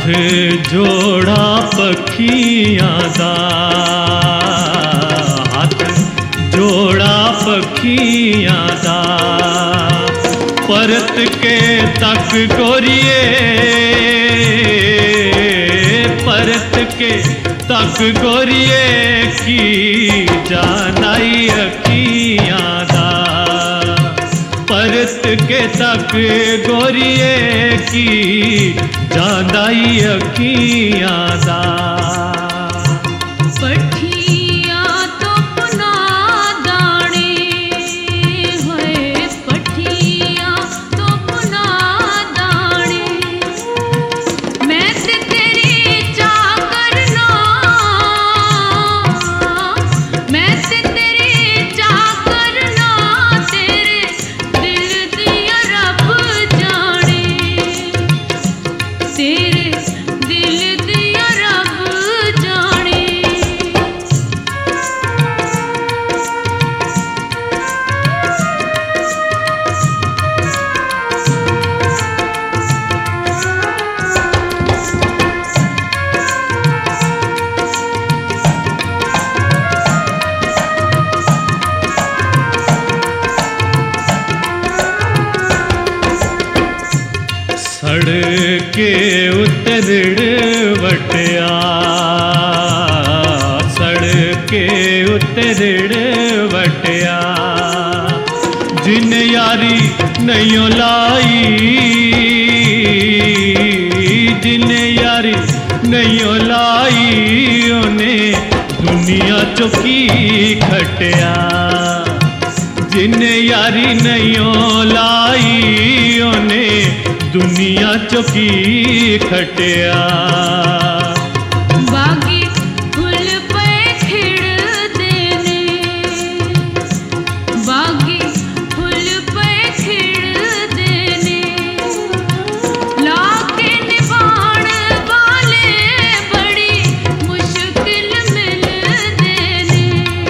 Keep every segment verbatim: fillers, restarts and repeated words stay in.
जोड़ा पखियां दा, हाथ जोड़ा पखियां दा, परत के तक गोरिए, परत के तक गोरिए की जानाई अखियां दा, परत के तक गोरिए की जानाई अखियां दा। सड़के उत्ते रिड़ वटिया, सड़के उत्ते रिड़ वटिया, जिन यारी नहीं लाई, जिन यारी नहीं लाई, उन्हें दुनिया चुकी खटिया, जिन यारी नहीं लाई, उन्हें दुनिया चुकी खटिया। बागी फुल पे खिड़ देने, बागी फुल पे खिड़ देने, लाके निभाण वाले बड़ी मुश्किल मिल देने,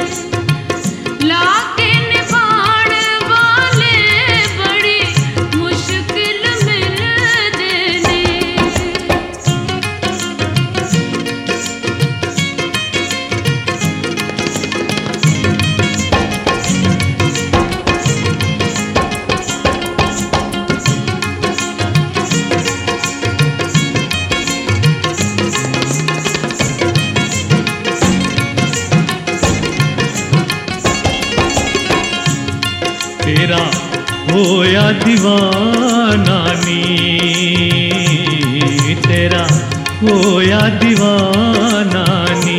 लाके निभाण वाले बड़ी मुश्किल मिल देने। तेरा होया दीवाना नी, तेरा होया दीवाना नी,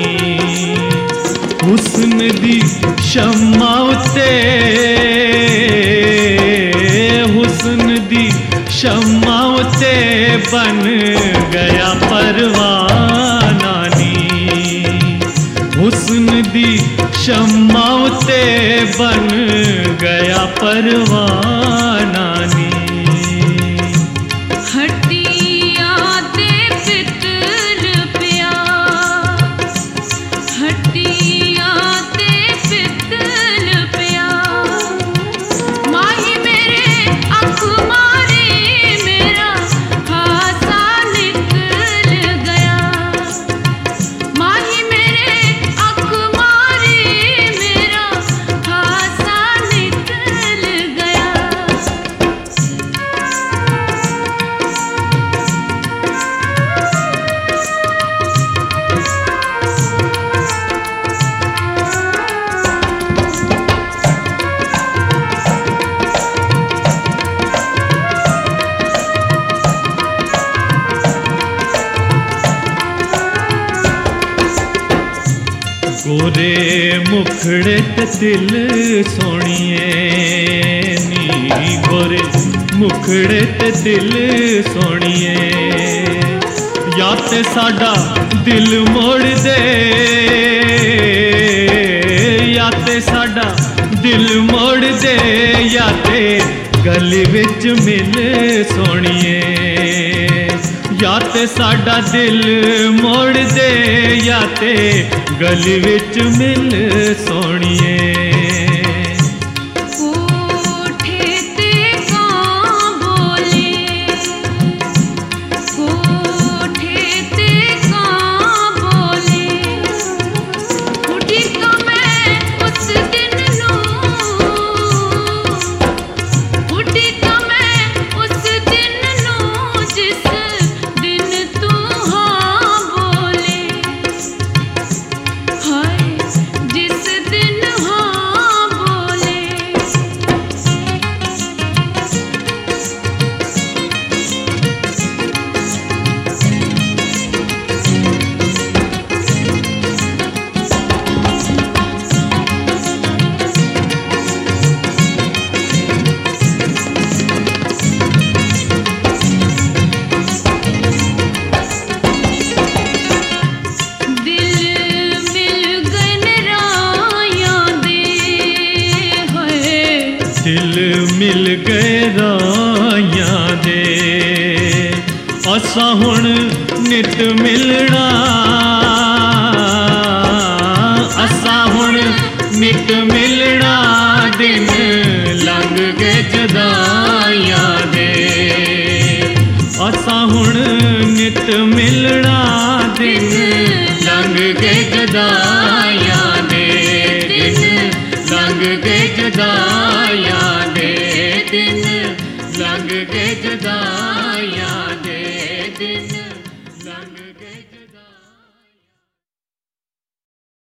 हुस्न दी शम्मा उत्ते, हुस्न दी शम्मा उत्ते बन गया परवाना नी, हुस्न दी शम्मा उत्ते बन गया परवाना नी। हट्टिया ते पितल पिया, हट्टिया ते पितल पिया, माही मेरे अख मारी मेरा खासा निकल गया, माही मेरे अख मारी मेरा खासा निकल गया। गोरे मुखड़े ते दिल सोनिए नी, गोरे मुखड़े ते दिल सोनिए, या ते साडा दिल मोड़ दे, या ते साडा दिल मोड़ दे, या ते गली विच मिल सोनिए, या ते साडा दिल मोड़ दे, या ते गली विच मिल सोनिए। कोठे ते कां बोले, कोठे दिल मिल गए रायां दे असां हुण नित मिलना असां हुण नित मिलना दिन लंघ गए जुदाइयां दे असां हुण नित मिलना दिन लंघ गए जुदाइयां दे दिन लंघ गए